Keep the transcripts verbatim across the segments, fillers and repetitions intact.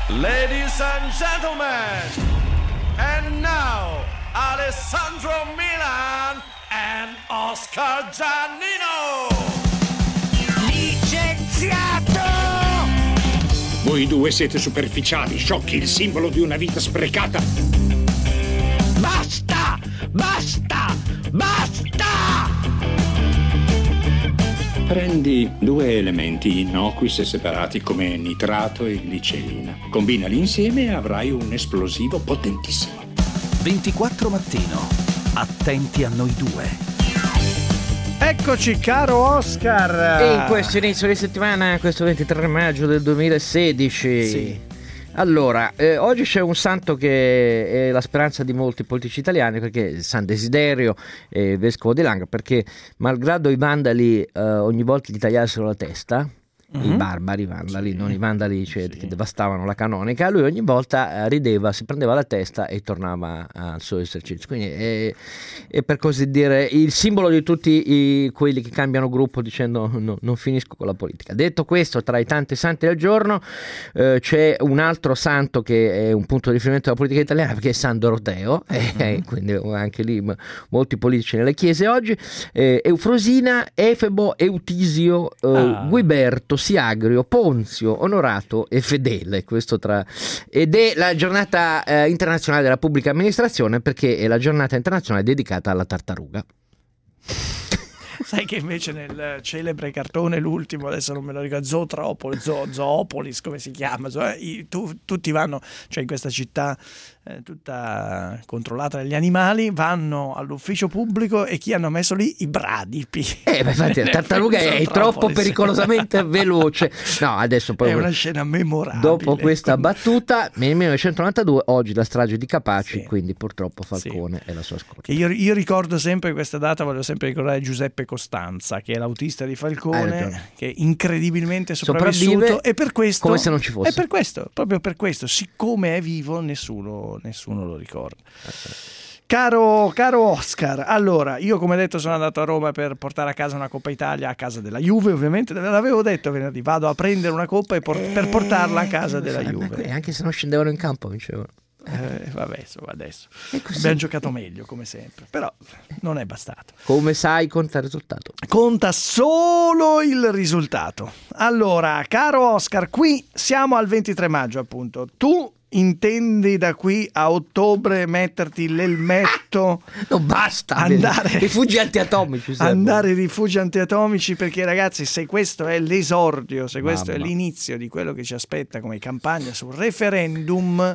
Ladies and gentlemen, and now Alessandro Milan and Oscar Giannino. Licenziato! Voi due siete superficiali, sciocchi, il simbolo di una vita sprecata. Basta! Basta! Basta! Prendi due elementi innocui se separati come nitrato e glicerina. Combinali insieme e avrai un esplosivo potentissimo. ventiquattro Mattino. Attenti a noi due. Eccoci caro Oscar. E in questo inizio di settimana, questo ventitré maggio del duemilasedici. Sì. Allora, eh, oggi c'è un santo che è la speranza di molti politici italiani, perché è San Desiderio, eh, vescovo di Langa, perché malgrado i vandali eh, ogni volta gli tagliassero la testa, mm-hmm. i barbari vandali, sì. non i vandali cioè, sì. che devastavano la canonica, lui ogni volta eh, rideva, si prendeva la testa e tornava al suo esercizio. Quindi è, è per così dire il simbolo di tutti i, quelli che cambiano gruppo dicendo no, non finisco con la politica. Detto questo, tra i tanti santi del giorno eh, c'è un altro santo che è un punto di riferimento della politica italiana, perché è San Doroteo, mm-hmm. eh, quindi anche lì molti politici nelle chiese oggi, eh, Eufrosina, Efebo, Eutisio, eh, ah. Guiberto, Siagrio, Ponzio, Onorato e Fedele, questo tra... ed è la giornata eh, internazionale della pubblica amministrazione, perché è la giornata internazionale dedicata alla tartaruga. Sai che invece nel celebre cartone, l'ultimo, adesso non me lo ricordo, Zootropolis, Zo, Zoopolis, come si chiama, cioè, i, tu, tutti vanno, cioè in questa città eh, tutta controllata dagli animali, vanno all'ufficio pubblico e chi hanno messo lì? I bradipi. Eh, ma infatti la tartaruga è troppo pericolosamente veloce. No, adesso poi... È una scena memorabile. Dopo questa come... battuta, nel millenovecentonovantadue, oggi la strage di Capaci, sì. quindi purtroppo Falcone sì. e la sua scorta. Io, io ricordo sempre questa data, voglio sempre ricordare Giuseppe Costanza, che è l'autista di Falcone, che è incredibilmente sopravvissuto, e per questo come se non ci fosse. È per questo, proprio per questo, siccome è vivo nessuno, nessuno lo ricorda. Caro, caro Oscar, allora io come detto sono andato a Roma per portare a casa una Coppa Italia, a casa della Juve ovviamente, l'avevo detto venerdì, vado a prendere una coppa e por- eh, per portarla a casa della Juve. Anche se non scendevano in campo vincevano. Eh, vabbè, insomma, adesso abbiamo giocato meglio come sempre, però non è bastato. Come sai, conta il risultato. Conta solo il risultato. Allora, caro Oscar, qui siamo al ventitré maggio, appunto. Tu intendi da qui a ottobre metterti l'elmetto? Non basta, andare rifugi antiatomici, andare ai rifugi antiatomici, perché ragazzi, se questo è l'esordio, se questo Mamma. è l'inizio di quello che ci aspetta come campagna sul referendum,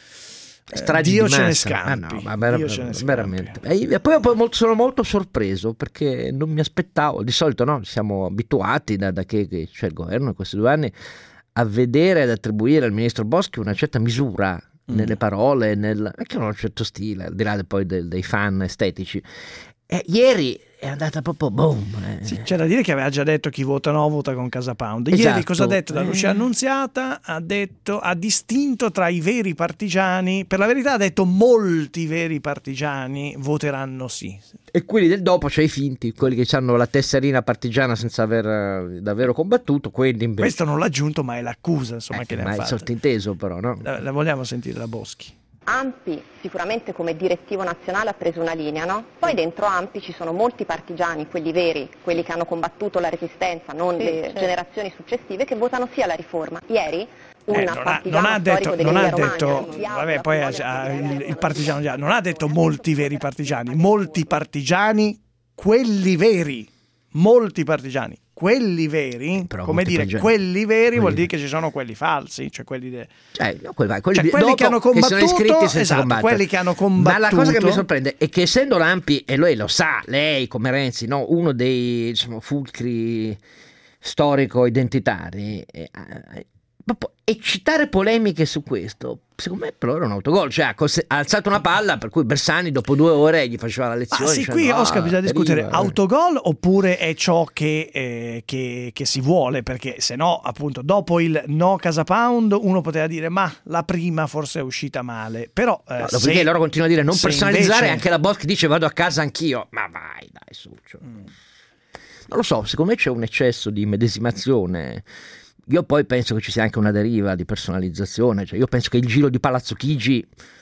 stragi Dio di ce ne massa. scampi, ah, no, ma vera- Dio ce ne scampi. veramente. E poi, poi molto, sono molto sorpreso, perché non mi aspettavo, di solito no, siamo abituati da, da che, che c'è il governo in questi due anni a vedere, ad attribuire al ministro Boschi una certa misura mm. nelle parole, nel, anche un certo stile, al di là poi dei, dei fan estetici. E ieri è andata proprio boom. Eh. Sì, c'è da dire che aveva già detto chi vota no vota con Casa Pound. Ieri esatto. cosa ha detto da Lucia Annunziata? Ha detto, ha distinto tra i veri partigiani, per la verità ha detto molti veri partigiani voteranno sì. E quelli del dopo, cioè i finti, quelli che hanno la tesserina partigiana senza aver uh, davvero combattuto, quelli invece... Questo non l'ha aggiunto, ma è l'accusa, insomma, eh, che ne ma ha è fatta. sottinteso però, no? La, la vogliamo sentire la Boschi? A M P I sicuramente come direttivo nazionale ha preso una linea, no? Poi dentro A M P I ci sono molti partigiani, quelli veri, quelli che hanno combattuto la resistenza, non sì, le certo. generazioni successive, che votano sì alla riforma. Ieri un eh, non, ha, partigiano non ha detto, non ha detto Romagna, vabbè, poi ha, il, il partigiano già, non ha detto molti veri partigiani, molti partigiani, quelli veri, molti partigiani. Quelli veri, Però come dire, peggio. quelli veri quelli... vuol dire che ci sono quelli falsi, cioè quelli, de... cioè, no, quelli, quelli, cioè, quelli che hanno combattuto, che sono iscritti senza esatto, combattere. quelli che hanno combattuto. Ma la cosa che mi sorprende è che, essendo l'A M P I, e lei lo sa, lei come Renzi, no, uno dei, diciamo, fulcri storico-identitari, eh, eh, e citare polemiche su questo, secondo me per loro è un autogol, cioè ha, cos- ha alzato una palla per cui Bersani dopo due ore gli faceva la lezione. Ah sì, dicendo, qui Oscar ah, bisogna discutere deriva, autogol oppure è ciò che, eh, che, che si vuole, perché se no appunto dopo il no Casa Pound uno poteva dire ma la prima forse è uscita male, però eh, no, dopodiché loro continuano a dire non personalizzare, invece... anche la Boschi dice vado a casa anch'io, ma vai dai Succio. Mm. Non lo so, secondo me c'è un eccesso di medesimazione. io poi penso che ci sia anche una deriva di personalizzazione, cioè io penso che il giro di Palazzo Chigi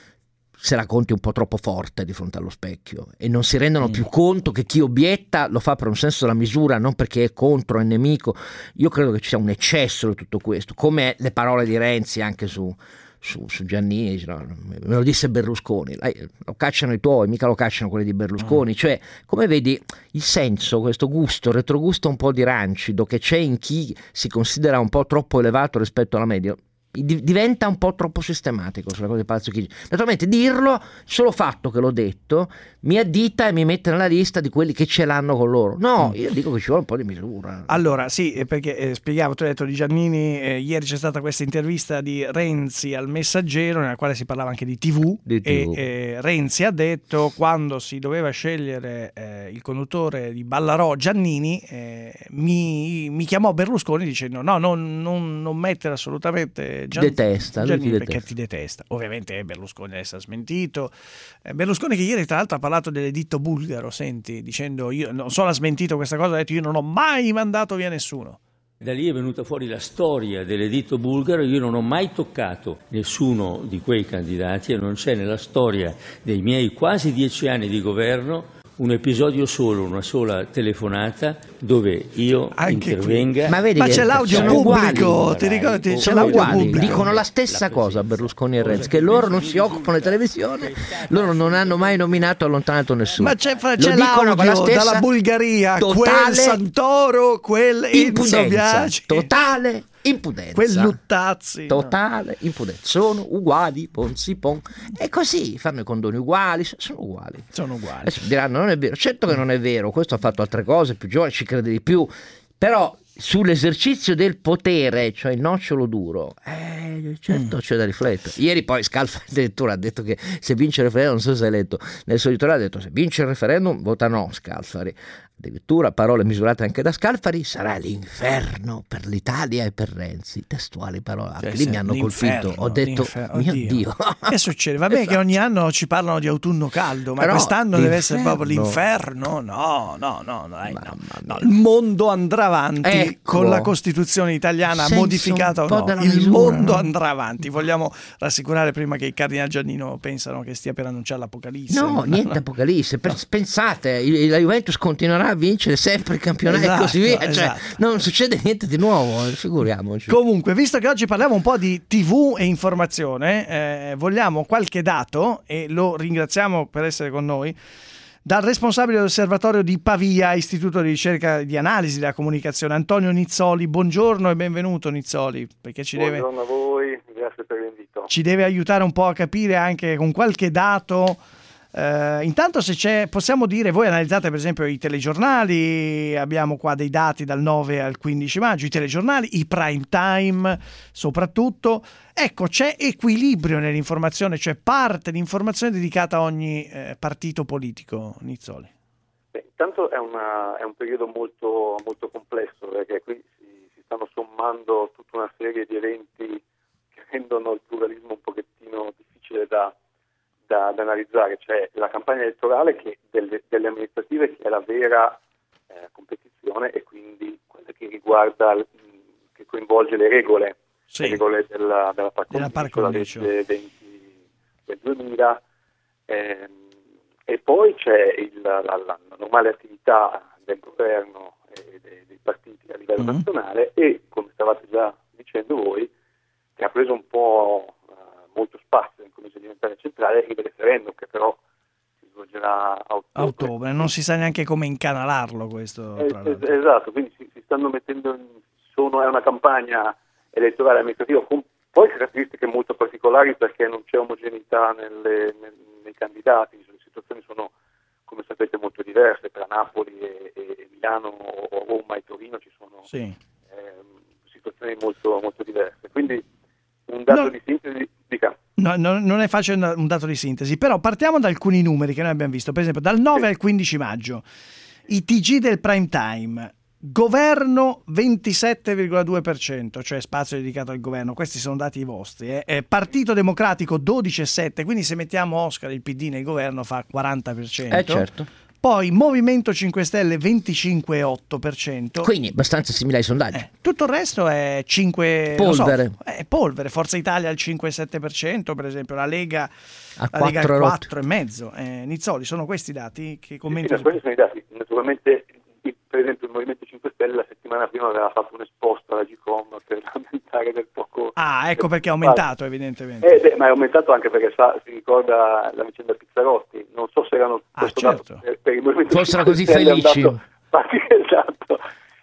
se la conti un po' troppo forte di fronte allo specchio e non si rendono mm. più conto che chi obietta lo fa per un senso della misura, non perché è contro, è nemico. Io credo che ci sia un eccesso di tutto questo, come le parole di Renzi anche su, su, su Giannini, no, me lo disse Berlusconi, lo cacciano i tuoi, mica lo cacciano quelli di Berlusconi, mm. cioè come vedi il senso, questo gusto, il retrogusto un po' di rancido che c'è in chi si considera un po' troppo elevato rispetto alla media, diventa un po' troppo sistematico sulla cosa di Palazzo Chigi. Naturalmente dirlo, solo fatto che l'ho detto, mi addita e mi mette nella lista di quelli che ce l'hanno con loro. No, io dico che ci vuole un po' di misura. Allora, sì, perché eh, spiegavo, tu hai detto di Giannini, eh, ieri c'è stata questa intervista di Renzi al Messaggero, nella quale si parlava anche di tivù, di tivù. e eh, Renzi ha detto, quando si doveva scegliere eh, il conduttore di Ballarò, Giannini, eh, mi, mi chiamò Berlusconi dicendo no, non, non, non mettere assolutamente Gian- detesta, Giannini lui ti perché detesta. ti detesta. Ovviamente Berlusconi adesso ha smentito. Eh, Berlusconi che ieri tra l'altro ha parlato dell'editto bulgaro, senti, dicendo, io non solo ha smentito questa cosa, ha detto io non ho mai mandato via nessuno. Da lì è venuta fuori la storia dell'editto bulgaro. Io non ho mai toccato nessuno di quei candidati e non c'è nella storia dei miei quasi dieci anni di governo un episodio solo, una sola telefonata dove io Anche intervenga. Ma, vedi Ma che c'è l'audio sono pubblico, uguali. ti ricordi? C'è Sono l'audio uguali. pubblico. Dicono la stessa cosa Berlusconi e Renzi, che loro non si occupano di televisione, loro non hanno mai nominato o allontanato nessuno. Ma c'è, c'è Lo dicono con la l'audio stessa dalla Bulgaria, quel totale Santoro, quel Enzo impudenza, Biagi, totale impudenza, quel Luttazzi, totale no. impudenza. Sono uguali, ponzi pon. E così fanno i condoni uguali, sono uguali. Sono uguali. Adesso diranno non è vero, certo che non è vero, questo ha fatto altre cose, più giovane, ci crede di più, però sull'esercizio del potere, cioè il nocciolo duro, eh, certo mm. c'è da riflettere. Ieri poi Scalfari addirittura ha detto che se vince il referendum, non so se hai letto, nel suo editoriale ha detto se vince il referendum vota no Scalfari. Addirittura parole misurate anche da Scalfari, sarà l'inferno per l'Italia e per Renzi, testuali parole, anche cioè, lì mi hanno colpito, ho detto mio Oddio. Dio. Che succede? Vabbè esatto. Che ogni anno ci parlano di autunno caldo, ma però quest'anno deve essere proprio l'inferno? No, no, no, dai, no. no. Il mondo andrà avanti, ecco, con la Costituzione italiana senso modificata o no, il misura, mondo no? andrà avanti. Vogliamo rassicurare prima che i Cardinal Giannino pensano che stia per annunciare l'Apocalisse. No, no niente no. Apocalisse, no. Pensate, la Juventus continuerà a vincere sempre il campionato esatto, e così via, cioè, esatto. non succede niente di nuovo, figuriamoci. Comunque, visto che oggi parliamo un po' di tivù e informazione, eh, vogliamo qualche dato, e lo ringraziamo per essere con noi, dal responsabile dell'osservatorio di Pavia, Istituto di ricerca di analisi della comunicazione, Antonio Nizzoli. Buongiorno e benvenuto Nizzoli, perché ci buongiorno deve, a voi, grazie per l'invito. Ci deve aiutare un po' a capire anche con qualche dato. Uh, intanto se c'è, possiamo dire, voi analizzate per esempio i telegiornali, abbiamo qua dei dati dal nove al quindici maggio, i telegiornali, i prime time soprattutto, ecco c'è equilibrio nell'informazione, cioè parte di informazione dedicata a ogni eh, partito politico, Nizzoli. Beh, intanto è, una, è un periodo molto, molto complesso, perché qui si, si stanno sommando tutta una serie di eventi che rendono il pluralismo un pochettino difficile da Da, da analizzare. C'è la campagna elettorale che delle, delle amministrative, che è la vera eh, competizione, e quindi quella che riguarda che coinvolge le regole, sì. le regole della, della par condicio, la legge venti del duemila, ehm, e poi c'è il, la, la, la normale attività del governo e dei, dei partiti a livello mm-hmm. nazionale, e come stavate già dicendo voi, che ha preso un po' molto spazio in Commissione Alimentare Centrale, il referendum, che però si svolgerà a ottobre. A ottobre, non si sa neanche come incanalarlo questo. Eh, es- esatto, quindi si, si stanno mettendo in, sono, è una campagna elettorale amministrativa con poi caratteristiche molto particolari, perché non c'è omogeneità nelle, nel, nei candidati, le situazioni sono, come sapete, molto diverse, tra Napoli e, e Milano, o Roma e Torino ci sono sì. eh, situazioni molto, molto diverse, quindi un dato no. di sintesi. No, no, non è facile un dato di sintesi, però partiamo da alcuni numeri che noi abbiamo visto. Per esempio, dal nove sì. al quindici maggio, i T G del prime time, governo ventisette virgola due per cento, cioè spazio dedicato al governo, questi sono dati vostri, eh. Eh, Partito Democratico dodici virgola sette, quindi se mettiamo Oscar il P D nel governo fa quaranta per cento. Eh certo. Poi Movimento cinque Stelle venticinque virgola otto per cento. Quindi abbastanza simile ai sondaggi. Eh, tutto il resto è cinque polvere. So, è polvere. Forza Italia al cinque virgola sette per cento, per esempio, la Lega a la Lega al quattro virgola cinque per cento. Eh, Nizzoli, sono questi i dati che commentano? Sì, questi sono i dati. Naturalmente, per esempio, il Movimento cinque Stelle la settimana prima aveva fatto un esposto alla Gcom per lamentare del poco. Ah, ecco perché è aumentato, evidentemente. Eh, beh, ma è aumentato anche perché sa, si ricorda la vicenda Pizzarotti. Non so se erano ah, certo. per, per il Movimento fossero così felici. Andato, esatto.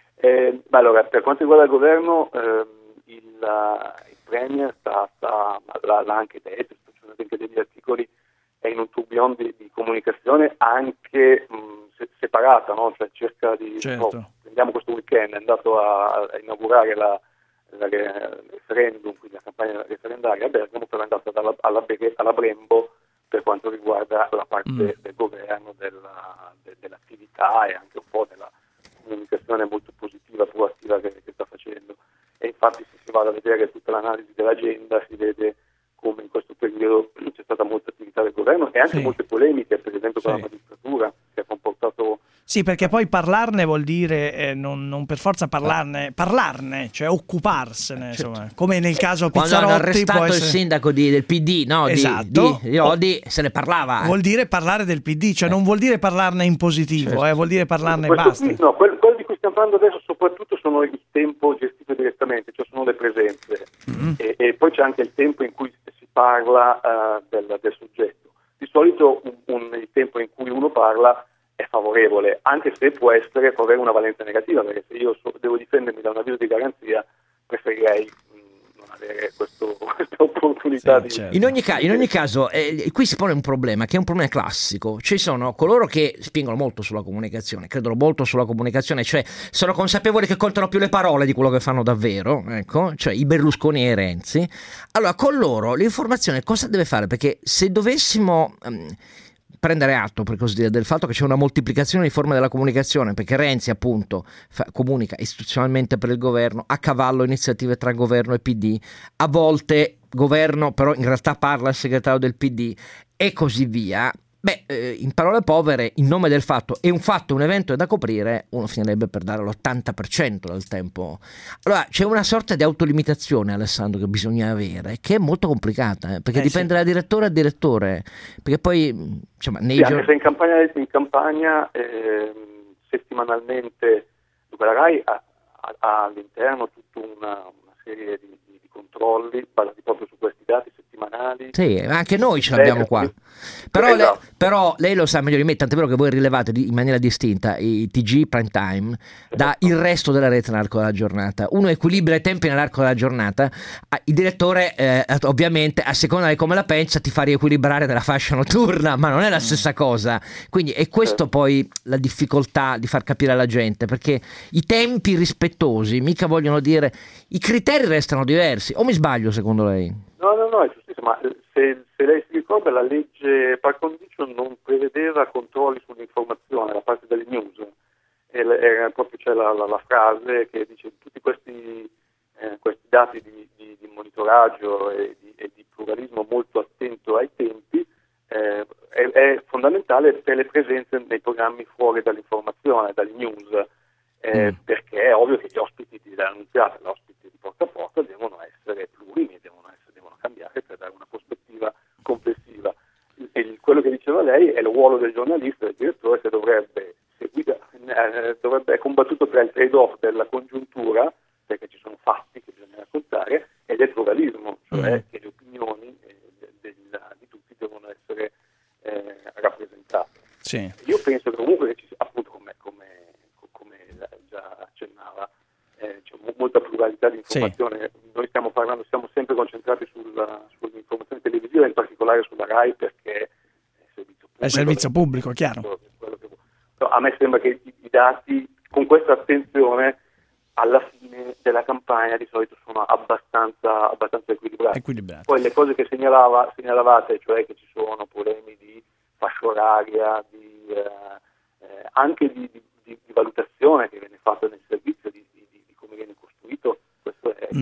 Eh, ma allora, per quanto riguarda il governo, ehm, il, uh, il Premier sta, sta l'ha, l'ha anche detto, ci sono anche degli articoli, è in un tourbillon di, di comunicazione anche mh, se, separata, no? Cioè cerca di certo. no, prendiamo questo weekend, è andato a, a inaugurare la, la, la referendum, quindi la campagna referendaria a Bergamo, però è andato alla, alla, alla Brembo per quanto riguarda la parte mm. del governo, della, de, dell'attività e anche un po' della comunicazione molto positiva, proattiva che, che sta facendo. E infatti se si va a vedere tutta l'analisi dell'agenda si vede come in questo periodo c'è stata molta attività del governo e anche sì. molte polemiche, per esempio con sì. la magistratura, che ha comportato... Sì, perché poi parlarne vuol dire eh, non, non per forza parlarne, parlarne, cioè occuparsene, insomma. Come nel caso Pizzarotti. Quando hanno arrestato può essere... il sindaco di, del P D, no? Esatto. Di, di, di Lodi, se ne parlava. Vuol dire parlare del P D, cioè eh. non vuol dire parlarne in positivo, certo. eh, vuol dire parlarne e basta. Qui, no, quello, quello di cui stiamo parlando adesso soprattutto sono il tempo gestito direttamente, cioè sono le presenze. Mm-hmm. E, e poi c'è anche il tempo in cui si parla uh, del, del soggetto. Di solito un, un, il tempo in cui uno parla è favorevole, anche se può essere può avere una valenza negativa, perché se io so, devo difendermi da un avviso di garanzia preferirei mh, non avere questo, questa opportunità sì, di... Certo. In ogni, ca- in ogni caso eh, qui si pone un problema che è un problema classico. Ci sono coloro che spingono molto sulla comunicazione, credono molto sulla comunicazione, cioè sono consapevoli che contano più le parole di quello che fanno davvero, ecco, cioè i Berlusconi e i Renzi. Allora con loro l'informazione cosa deve fare? Perché se dovessimo um, prendere atto, per così dire, del fatto che c'è una moltiplicazione di forme della comunicazione, perché Renzi appunto fa, comunica istituzionalmente per il governo, a cavallo iniziative tra governo e P D, a volte governo però in realtà parla al segretario del P D e così via. Beh, eh, in parole povere, in nome del fatto è un fatto, un evento è da coprire, uno finirebbe per dare l'ottanta per cento del tempo. Allora c'è una sorta di autolimitazione, Alessandro, che bisogna avere, che è molto complicata, eh, perché eh, dipende sì. da direttore a direttore, perché poi insomma nei sì, giorni... anche se in campagna, in campagna eh, settimanalmente la Rai ha, ha all'interno tutta una, una serie di, di, di controlli basati proprio su questi dati settimanali. Sì, anche noi ce l'abbiamo qua. Però, esatto. lei, però lei lo sa meglio di me, tant'è vero che voi rilevate in maniera distinta i T G prime time da il resto della rete nell'arco della giornata. Uno equilibra i tempi nell'arco della giornata, il direttore eh, ovviamente a seconda di come la pensa ti fa riequilibrare nella fascia notturna, ma non è la stessa cosa. Quindi è questo poi la difficoltà di far capire alla gente, perché i tempi rispettosi mica vogliono dire i criteri restano diversi, o mi sbaglio secondo lei? No, no, no, è giustissimo, ma se, se lei si ricorda la legge par condicio non prevedeva controlli sull'informazione da parte delle news, e, e proprio c'è la, la, la frase che dice tutti questi, eh, questi dati di, di, di monitoraggio e di, e di pluralismo molto attento ai tempi eh, è, è fondamentale per le presenze nei programmi fuori dall'informazione, dalle news, eh, mm. perché è ovvio che gli ospiti dell'annunziata, gli ospiti di porta a porta devono essere plurimi, devono essere cambiare per dare una prospettiva complessiva. E quello che diceva lei è il ruolo del giornalista, del direttore, che dovrebbe seguire, eh, dovrebbe è combattuto tra il trade-off della congiuntura, perché ci sono fatti che bisogna raccontare, e del pluralismo, cioè mm. che le opinioni eh, de, de, de, di tutti devono essere eh, rappresentate. Sì. Io penso che comunque che ci, appunto come, come, come già accennava, eh, c'è molta pluralità di informazione. Sì. Noi stiamo parlando, siamo sempre concentrati sulla, sull'informazione televisiva, in particolare sulla Rai, perché è servizio pubblico. È servizio pubblico, chiaro. Però a me sembra che i, i dati, con questa attenzione, alla fine della campagna di solito sono abbastanza, abbastanza equilibrati. equilibrati. Poi le cose che segnalava, segnalavate, cioè che ci sono problemi di fascia oraria, di, eh, eh, anche di, di, di valutazione che viene fatta nel servizio, di, di, di come viene costruito, questo è evidente. Mm.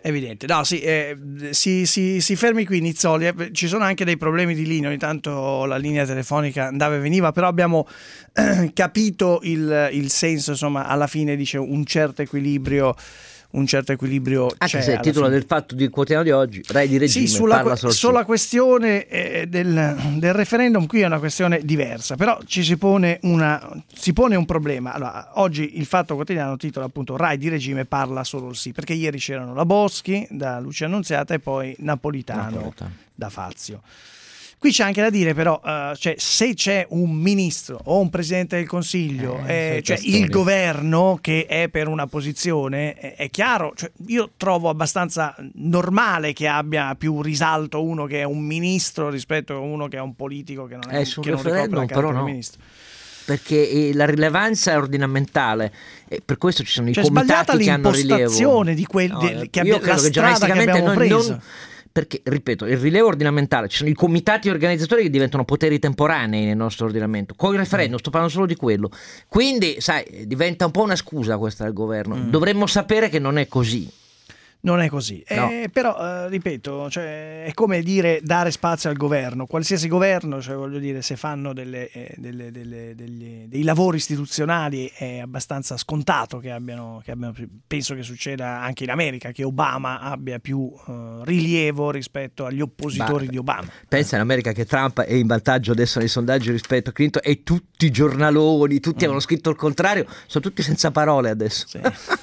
Evidente, no, sì, eh, si, si, si fermi qui Nizzoli, eh, ci sono anche dei problemi di linea, ogni tanto la linea telefonica andava e veniva, però abbiamo eh, capito il, il senso, insomma, alla fine dice un certo equilibrio, un certo equilibrio anche c'è, se il titolo fine. del fatto di quotidiano di oggi, Rai di regime, sì, sulla, parla solo sulla questione eh, del, del referendum, qui è una questione diversa, però ci si pone una si pone un problema. Allora, oggi il Fatto Quotidiano titola appunto Rai di regime, parla solo il sì, perché ieri c'erano la Boschi da Lucia Annunziata e poi Napolitano, Napolitano. da Fazio. Qui c'è anche da dire però, uh, cioè, se c'è un ministro o un presidente del Consiglio, eh, eh, cioè il governo che è per una posizione, è, è chiaro, cioè, io trovo abbastanza normale che abbia più risalto uno che è un ministro rispetto a uno che è un politico che non, è, eh, che non ricopre la carica però di no. ministro. Perché la rilevanza è ordinamentale e per questo ci sono i cioè, comitati che hanno rilievo. L'impostazione di quel, no, del, che io abbia, credo la che strada che abbiamo noi preso. Non, perché, ripeto, il rilievo ordinamentale, ci sono i comitati organizzatori che diventano poteri temporanei nel nostro ordinamento. Con il referendum mm. sto parlando solo di quello. Quindi, sai, diventa un po' una scusa questa del governo. Mm. Dovremmo sapere che non è così. Non è così, no. eh, però eh, ripeto, cioè, è come dire dare spazio al governo, qualsiasi governo, cioè, voglio dire, se fanno delle, eh, delle, delle, degli, dei lavori istituzionali è abbastanza scontato che abbiano, che abbiano, penso che succeda anche in America, che Obama abbia più eh, rilievo rispetto agli oppositori bah, di Obama. Pensa in America che Trump è in vantaggio adesso nei sondaggi rispetto a Clinton e tutti i giornaloni, tutti mm. avevano scritto il contrario, sono tutti senza parole adesso. Sì.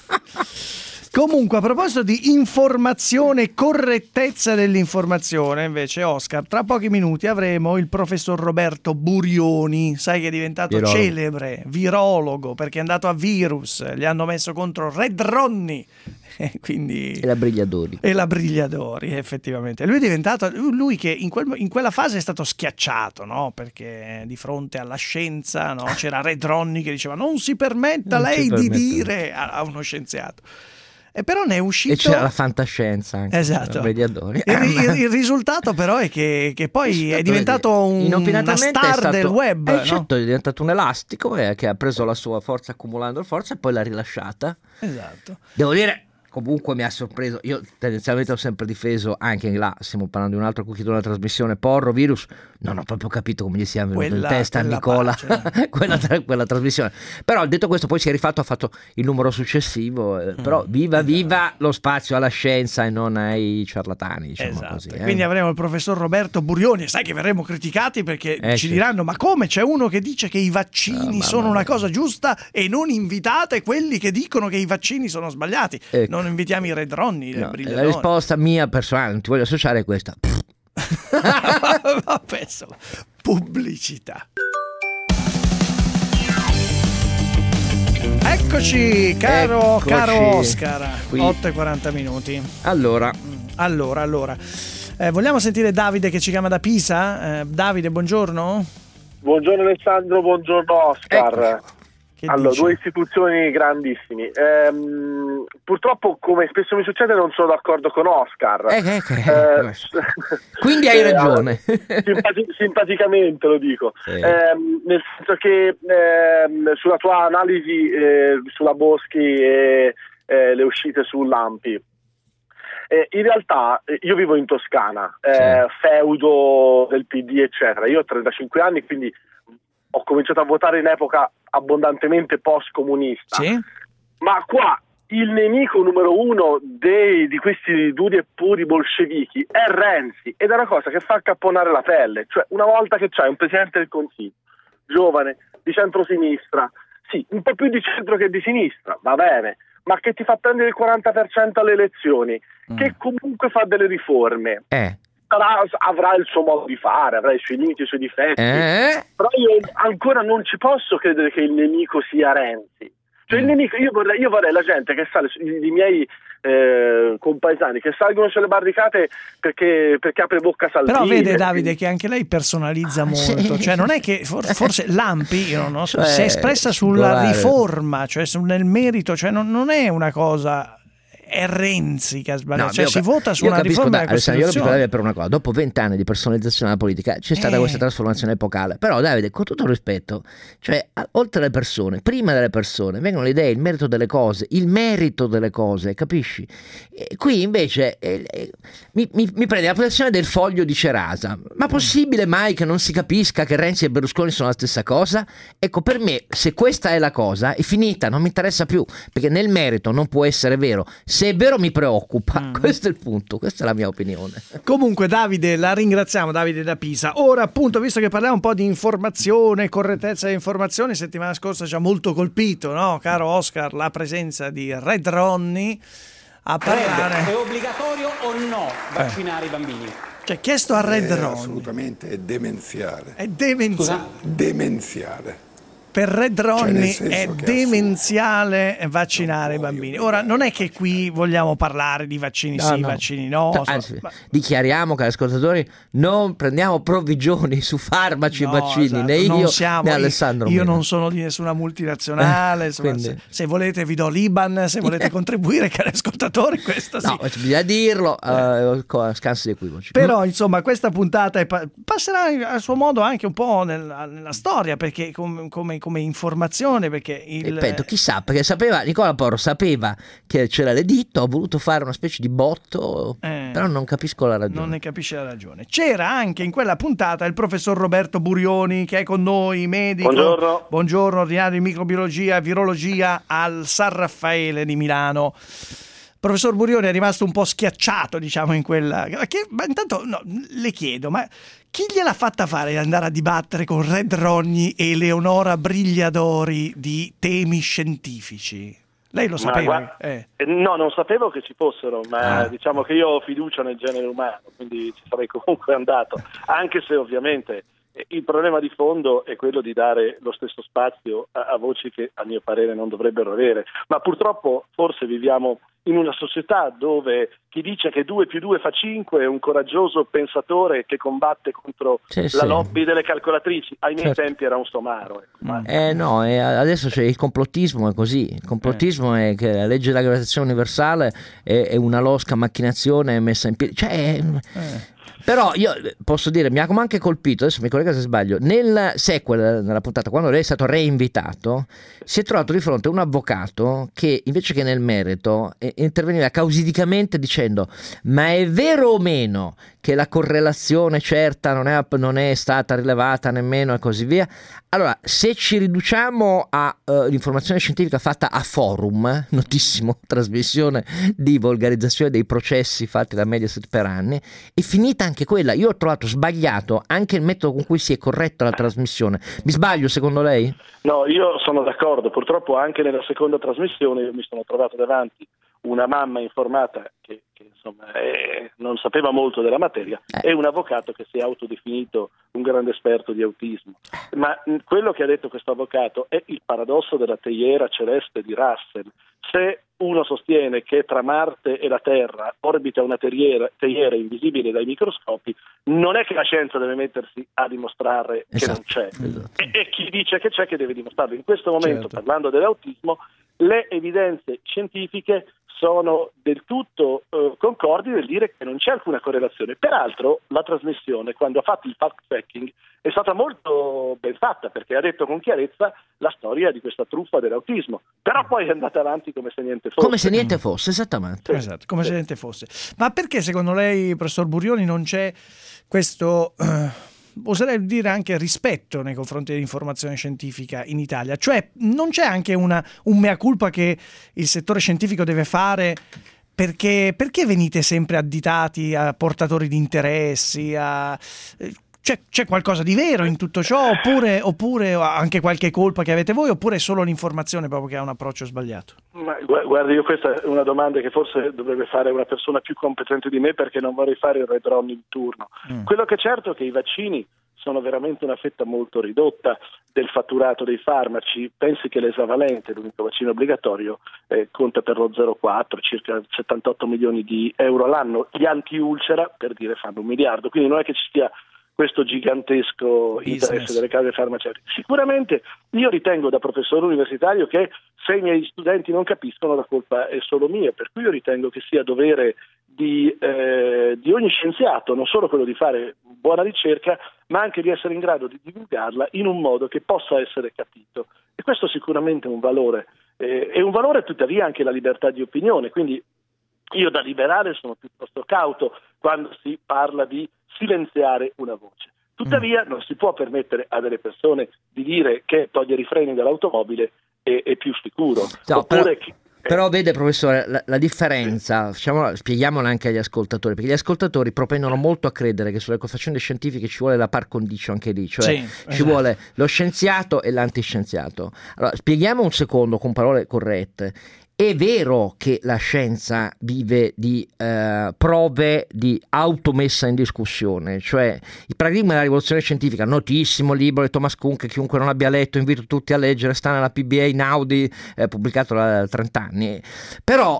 Comunque, a proposito di informazione e correttezza dell'informazione, invece, Oscar, tra pochi minuti avremo il professor Roberto Burioni, sai che è diventato virologo. Celebre, virologo, perché è andato a Virus, gli hanno messo contro Red Ronnie. E, quindi... e la Brigliadori. E la Brigliadori, effettivamente. Lui è diventato, lui che in, quel, in quella fase è stato schiacciato, no? Perché di fronte alla scienza, no? C'era Red Ronnie che diceva non si permetta non lei si di dire a, a uno scienziato. E però ne è uscito... E c'era la fantascienza anche. Esatto. Il, il, il, il risultato però è che, che poi è, è diventato un, una star stato, del web. Eh, no? Certo, è diventato un elastico eh, che ha preso la sua forza accumulando forza e poi l'ha rilasciata. Esatto. Devo dire... Comunque mi ha sorpreso, io tendenzialmente ho sempre difeso, anche là stiamo parlando di un altro cucchiaio della trasmissione, Porro, Virus, non ho proprio capito come gli sia venuto in testa a Nicola quella, quella trasmissione, però detto questo poi si è rifatto, ha fatto il numero successivo, eh, mm. però viva viva lo spazio alla scienza e non ai ciarlatani, diciamo esatto. così. Eh. Quindi avremo il professor Roberto Burioni, sai che verremo criticati perché eh, ci sì. diranno ma come c'è uno che dice che i vaccini oh, sono una cosa giusta e non invitate quelli che dicono che i vaccini sono sbagliati, ecco. Non invitiamo i Red Ronnie, no, la risposta mia personale, non ti voglio associare, è questa. Penso, pubblicità. Eccoci, caro, Eccoci. caro Oscar, Qui. otto e quaranta minuti. Allora, allora, allora. Eh, vogliamo sentire Davide che ci chiama da Pisa? Eh, Davide, buongiorno. Buongiorno Alessandro, buongiorno Oscar. Eccoci. Allora, dice? Due istituzioni grandissimi. Ehm, purtroppo, come spesso mi succede, non sono d'accordo con Oscar. Eh, eh, eh, eh. Quindi hai ragione. Eh, simpati- simpaticamente lo dico. Sì. Ehm, nel senso che ehm, sulla tua analisi eh, sulla Boschi e eh, le uscite sull'Ampi. Eh, in realtà eh, io vivo in Toscana, eh, sì. feudo del P D, eccetera. Io ho trentacinque anni, quindi ho cominciato a votare in epoca abbondantemente post-comunista, sì? Ma qua il nemico numero uno dei, di questi duri e puri bolscevichi è Renzi, ed è una cosa che fa accapponare la pelle. Cioè, una volta che c'hai un presidente del Consiglio giovane, di centrosinistra, sì, un po' più di centro che di sinistra, va bene, ma che ti fa prendere il quaranta per cento alle elezioni, mm. che comunque fa delle riforme, eh. avrà il suo modo di fare, avrà i suoi limiti, i suoi difetti, eh? però io ancora non ci posso credere che il nemico sia Renzi. Cioè il nemico, io vorrei, io vorrei la gente che sale, i, i miei eh, compaesani che salgono sulle barricate perché, perché apre bocca Salvini. Però vede Davide che anche lei personalizza molto, cioè non è che for, forse l'Ampi, io non so, cioè, si è espressa sulla singolare. riforma, cioè nel merito, cioè non, non è una cosa... è Renzi che ha sbagliato, No, cioè io, si vota su io una capisco, riforma dai, della Alessandro, io lo Costituzione. dico per una cosa: dopo vent'anni di personalizzazione della politica c'è stata Eh. questa trasformazione epocale. Però Davide, con tutto il rispetto, cioè a- oltre alle persone, prima delle persone vengono le idee, il merito delle cose, il merito delle cose, capisci? E qui invece eh, eh, mi, mi, mi prende la posizione del foglio di Cerasa. Ma possibile mai che non si capisca che Renzi e Berlusconi sono la stessa cosa? Ecco, per me, se questa è la cosa, è finita, non mi interessa più, perché nel merito non può essere vero. Se è vero mi preoccupa, mm. questo è il punto, questa è la mia opinione. Comunque Davide, la ringraziamo, Davide da Pisa. Ora appunto, visto che parliamo un po' di informazione, correttezza di informazioni, settimana scorsa ci ha molto colpito, no, caro Oscar, la presenza di Red Ronny a parlare. È obbligatorio o no vaccinare eh. i bambini? Cioè, chiesto a Red è Ronny. Assolutamente è demenziale. È demenziale. Demenziale. Per Red Ronny Cioè, è che demenziale vaccinare i bambini. Ora, non è che qui vogliamo parlare di vaccini No, sì, no. vaccini no. No, anzi, dichiariamo che, ascoltatori, non prendiamo provvigioni su farmaci e No, vaccini, esatto, né non io siamo- né Alessandro Io Mena. non sono di nessuna multinazionale. Eh, insomma, quindi- se, se volete vi do l'I B A N, se volete contribuire, cari ascoltatori, questa sì. No, bisogna dirlo, eh, con scansi di equivoci. Però insomma questa puntata è pa- passerà a suo modo anche un po' nella, nella storia, perché com- come, come informazione, perché il Ripeto, chissà, perché sapeva, Nicola Porro sapeva che c'era l'editto, ha voluto fare una specie di botto, Eh. però non capisco la ragione. non ne capisce la ragione. C'era anche in quella puntata il professor Roberto Burioni, che è con noi, medico. Buongiorno. Buongiorno, ordinario di microbiologia e virologia al San Raffaele di Milano. Professor Burioni è rimasto un po' schiacciato, diciamo, in quella. Che, ma intanto no, le chiedo, ma chi gliel'ha fatta fare di andare a dibattere con Red Ronny e Eleonora Brigliadori di temi scientifici? Lei lo Ma sapeva? guarda- Eh. Eh, No, non sapevo che ci fossero, ma Ah. diciamo che io ho fiducia nel genere umano, quindi ci sarei comunque andato, anche se ovviamente eh, il problema di fondo è quello di dare lo stesso spazio a, a voci che a mio parere non dovrebbero avere, ma purtroppo forse viviamo in una società dove chi dice che due più due fa cinque è un coraggioso pensatore che combatte contro Sì, la sì. lobby delle calcolatrici. Ai miei Certo. tempi era un somaro. Ecco. Ma- Eh no, e adesso c'è il complottismo, è così. Il complottismo è che la legge della gravitazione universale è, è una losca macchinazione messa in piedi. Cioè, è- Però io posso dire, mi ha anche colpito, adesso mi collega se sbaglio, nel sequel, nella puntata, quando lei è stato reinvitato, si è trovato di fronte a un avvocato che invece che nel merito eh, interveniva causidicamente dicendo: ma è vero o meno che la correlazione certa non è, non è stata rilevata nemmeno e così via? Allora, se ci riduciamo all'informazione scientifica fatta a Forum, notissimo, trasmissione di volgarizzazione dei processi fatti da Mediaset per anni, è finita anche quella. Io ho trovato sbagliato anche il metodo con cui si è corretta la trasmissione. Mi sbaglio secondo lei? No, io sono d'accordo, purtroppo anche nella seconda trasmissione io mi sono trovato davanti una mamma informata che, che insomma è- non sapeva molto della materia Eh. e un avvocato che si è autodefinito un grande esperto di autismo. Ma mh, quello che ha detto questo avvocato è il paradosso della teiera celeste di Russell. Se uno sostiene che tra Marte e la Terra orbita una teiera, teiera invisibile dai microscopi, non è che la scienza deve mettersi a dimostrare Esatto, che non c'è. esatto. E, e chi dice che c'è che deve dimostrarlo. In questo momento, Certo. parlando dell'autismo, le evidenze scientifiche sono del tutto eh, concordi nel dire che non c'è alcuna correlazione. Peraltro la trasmissione, quando ha fatto il fact-checking, è stata molto ben fatta, perché ha detto con chiarezza la storia di questa truffa dell'autismo, però poi è andata avanti come se niente fosse. Come se niente fosse, esattamente. Sì. Esatto, come se niente fosse. Ma perché secondo lei, professor Burioni, non c'è questo, eh, oserei dire anche rispetto nei confronti dell'informazione scientifica in Italia? Cioè non c'è anche una, un mea culpa che il settore scientifico deve fare? Perché, perché venite sempre additati a portatori di interessi, a... C'è, c'è qualcosa di vero in tutto ciò, oppure, oppure anche qualche colpa che avete voi, oppure è solo l'informazione proprio che ha un approccio sbagliato? Ma gu- guardi, io questa è una domanda che forse dovrebbe fare una persona più competente di me, perché non vorrei fare il Red Ronny in turno. Mm. Quello che è certo è che i vaccini sono veramente una fetta molto ridotta del fatturato dei farmaci. Pensi che l'esavalente, l'unico vaccino obbligatorio, eh, conta per lo zero virgola quattro, circa settantotto milioni di euro all'anno. Gli anti-ulcera, per dire, fanno un miliardo, quindi non è che ci sia questo gigantesco Business. interesse delle case farmaceutiche. Sicuramente io ritengo da professore universitario che se i miei studenti non capiscono la colpa è solo mia, per cui io ritengo che sia dovere di, eh, di ogni scienziato, non solo quello di fare buona ricerca, ma anche di essere in grado di divulgarla in un modo che possa essere capito. E questo sicuramente è un valore. Eh, è un valore tuttavia anche la libertà di opinione, quindi io da liberale sono piuttosto cauto quando si parla di silenziare una voce. Tuttavia mm. non si può permettere a delle persone di dire che togliere i freni dall'automobile è, è più sicuro. No, Oppure però... che, Però vede professore, la, la differenza, diciamo, spieghiamola anche agli ascoltatori, perché gli ascoltatori propendono molto a credere che sulle faccende scientifiche ci vuole la par condicio anche lì, cioè sì, ci esatto. vuole lo scienziato e l'antiscienziato. Allora, spieghiamo un secondo con parole corrette. È vero che la scienza vive di eh, prove di automessa in discussione, cioè il paradigma della rivoluzione scientifica, notissimo libro di Thomas Kuhn che chiunque non abbia letto invito tutti a leggere, sta nella P B A Naudi, eh, pubblicato da trenta anni, però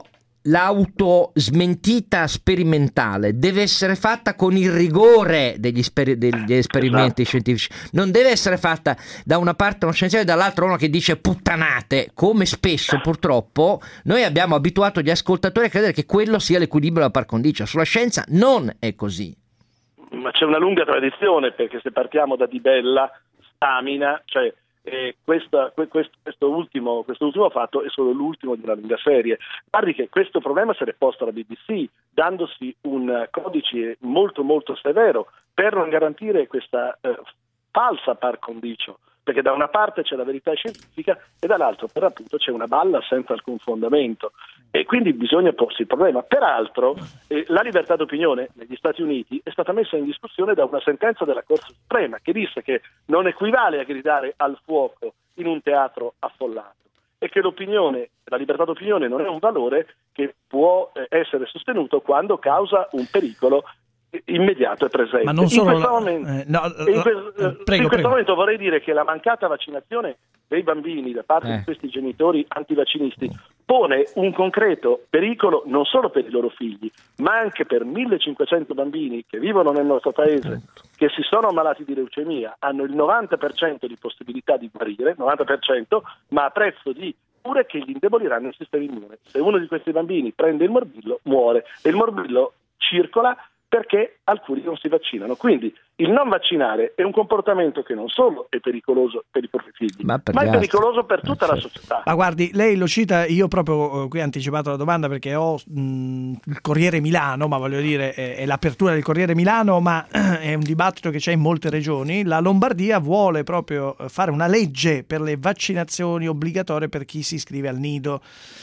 l'auto smentita sperimentale deve essere fatta con il rigore degli, esper- degli esperimenti esatto. scientifici, non deve essere fatta da una parte uno scienziato e dall'altra uno che dice puttanate, come spesso purtroppo noi abbiamo abituato gli ascoltatori a credere che quello sia l'equilibrio della par condicio. Sulla scienza non è così. Ma c'è una lunga tradizione, perché se partiamo da Di Bella, Stamina, cioè E questa, questo, questo, ultimo, questo ultimo fatto è solo l'ultimo di una lunga serie. Guardi che questo problema se l'è posto la B B C, dandosi un codice molto molto severo per non garantire questa eh, falsa par condicio, perché da una parte c'è la verità scientifica e dall'altro per appunto c'è una balla senza alcun fondamento, e quindi bisogna porsi il problema. Peraltro eh, la libertà d'opinione negli Stati Uniti è stata messa in discussione da una sentenza della Corte Suprema che disse che non equivale a gridare al fuoco in un teatro affollato, e che l'opinione, la libertà d'opinione non è un valore che può eh, essere sostenuto quando causa un pericolo immediato e presente. Ma non in solo questo, la... momento, eh, no, in que- eh, prego, in questo prego. momento vorrei dire che la mancata vaccinazione dei bambini da parte eh. di questi genitori antivaccinisti pone un concreto pericolo non solo per i loro figli, ma anche per millecinquecento bambini che vivono nel nostro paese, che si sono ammalati di leucemia, hanno il novanta per cento di possibilità di guarire, novanta per cento, ma a prezzo di cure che gli indeboliranno il sistema immune. Se uno di questi bambini prende il morbillo, muore, e il morbillo circola perché alcuni non si vaccinano. Quindi il non vaccinare è un comportamento che non solo è pericoloso per i propri figli, ma, ma è pericoloso per tutta la società. Ma guardi, lei lo cita, io proprio qui ho anticipato la domanda perché ho mh, il Corriere Milano, ma voglio dire è, è l'apertura del Corriere Milano, ma è un dibattito che c'è in molte regioni. La Lombardia vuole proprio fare una legge per le vaccinazioni obbligatorie per chi si iscrive al nido.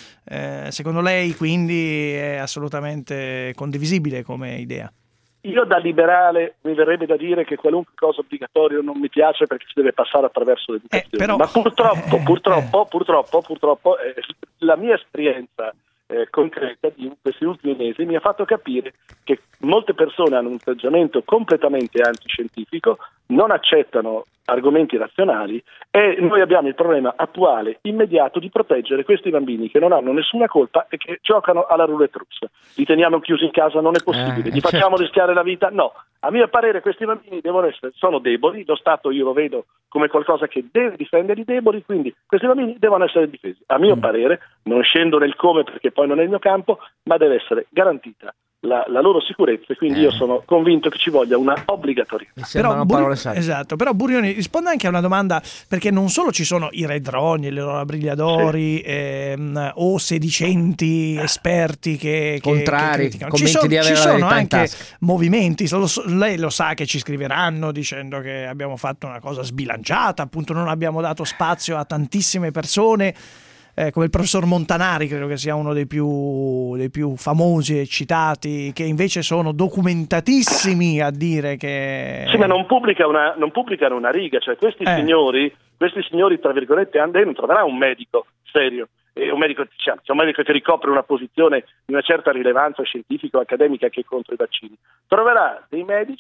Eh, secondo lei quindi è assolutamente condivisibile come idea? Io da liberale mi verrebbe da dire che qualunque cosa obbligatorio non mi piace perché si deve passare attraverso l'educazione, eh, però, ma purtroppo, eh, purtroppo, eh. purtroppo, purtroppo eh, la mia esperienza eh, concreta di questi ultimi mesi mi ha fatto capire che molte persone hanno un atteggiamento completamente antiscientifico, non accettano argomenti razionali, e noi abbiamo il problema attuale, immediato, di proteggere questi bambini che non hanno nessuna colpa e che giocano alla roulette russa. Li teniamo chiusi in casa, non è possibile. Eh, Gli facciamo certo. rischiare la vita? No. A mio parere questi bambini devono essere, sono deboli, lo Stato io lo vedo come qualcosa che deve difendere i deboli, quindi questi bambini devono essere difesi. A mio mm. parere, non scendo nel come perché poi non è il mio campo, ma deve essere garantita La, la loro sicurezza, e quindi eh. io sono convinto che ci voglia una obbligatorietà. Però, Bur- esatto, però Burioni risponde anche a una domanda, perché non solo ci sono i redroni, le loro brigliadori sì. ehm, o sedicenti esperti che, che contrari, che ci sono, di avere ci la sono anche in movimenti, lo, lei lo sa che ci scriveranno dicendo che abbiamo fatto una cosa sbilanciata, appunto non abbiamo dato spazio a tantissime persone. Eh, come il professor Montanari, credo che sia uno dei più, dei più famosi e citati, che invece sono documentatissimi a dire che... Sì, ma non, pubblica una, non pubblicano una riga, cioè questi eh. signori, questi signori, tra virgolette, lei non troverà un medico serio, eh, un medico, diciamo, un medico che ricopre una posizione di una certa rilevanza scientifica o accademica che è contro i vaccini. Troverà dei medici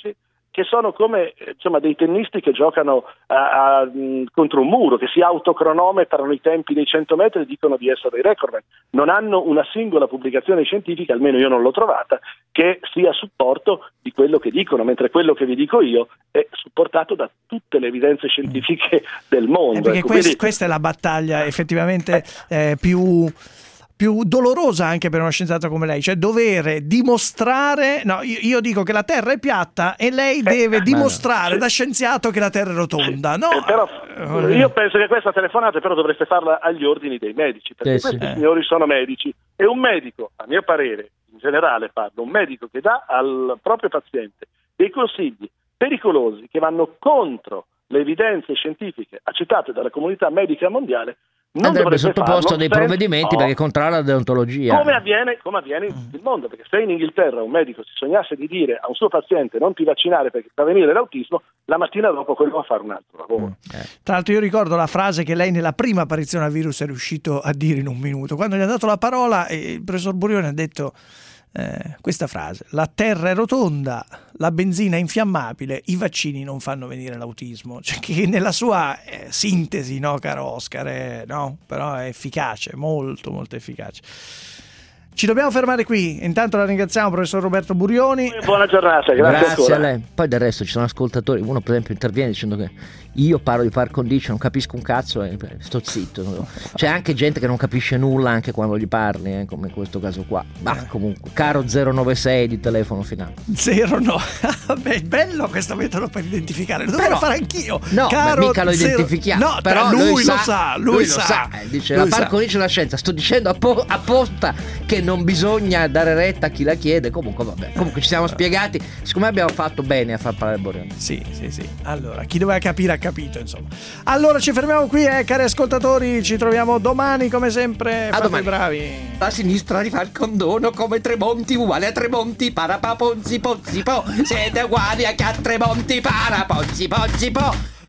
che sono come insomma dei tennisti che giocano a, a, mh, contro un muro, che si autocronometrano i tempi dei cento metri e dicono di essere dei recordman. Non hanno una singola pubblicazione scientifica, almeno io non l'ho trovata, che sia a supporto di quello che dicono, mentre quello che vi dico io è supportato da tutte le evidenze scientifiche del mondo. Eh, perché ecco, quest- quindi... questa è la battaglia effettivamente eh, più... più dolorosa anche per uno scienziato come lei, cioè dover dimostrare, no, io, io dico che la Terra è piatta e lei eh, deve dimostrare no. da scienziato che la Terra è rotonda, no? Eh, però, io penso che questa telefonata però dovreste farla agli ordini dei medici, perché eh, questi sì. signori sono medici, e un medico, a mio parere, in generale parlo, un medico che dà al proprio paziente dei consigli pericolosi che vanno contro le evidenze scientifiche accettate dalla comunità medica mondiale, non andrebbe sottoposto a dei senza, provvedimenti no, perché contraria alla deontologia. Come avviene, come avviene in tutto il mondo, perché se in Inghilterra un medico si sognasse di dire a un suo paziente non ti vaccinare perché fa venire l'autismo, la mattina dopo quello va a fare un altro lavoro. Mm. Eh. Tra l'altro io ricordo la frase che lei nella prima apparizione al virus è riuscito a dire in un minuto, quando gli ha dato la parola e il professor Burioni ha detto eh, questa frase: la terra è rotonda, la benzina è infiammabile, i vaccini non fanno venire l'autismo, cioè che nella sua eh, sintesi, no caro Oscar, è, no? Però è efficace, molto molto efficace. Ci dobbiamo fermare qui, intanto la ringraziamo professor Roberto Burioni. Buona giornata, grazie, grazie a lei. Poi del resto ci sono ascoltatori, uno per esempio interviene dicendo che io parlo di par condicio, non capisco un cazzo e sto zitto. C'è anche gente che non capisce nulla anche quando gli parli, eh, come in questo caso qua. Ma comunque, caro zero nove sei di telefono finale. zero no. Beh, bello questo metodo per identificare, lo dovrei fare anch'io. No, caro mica lo zero... identifichiamo. No, però lui, lui lo sa, sa, lui, lui sa. lo sa. Dice lui la par sa. condicio della scienza. Sto dicendo appo- apposta che non bisogna dare retta a chi la chiede. Comunque vabbè, comunque ci siamo spiegati. Secondo me abbiamo fatto bene a far parlare Burioni. Sì, sì, sì. Allora, chi doveva capire ha capito, insomma. Allora ci fermiamo qui, eh, cari ascoltatori, ci troviamo domani come sempre. A fate domani. bravi. La sinistra rifà il condono come Tremonti uguale a Tremonti, para pa ponzi pozzi po. Siete uguali a che a Tremonti, para ponzi pozzi po.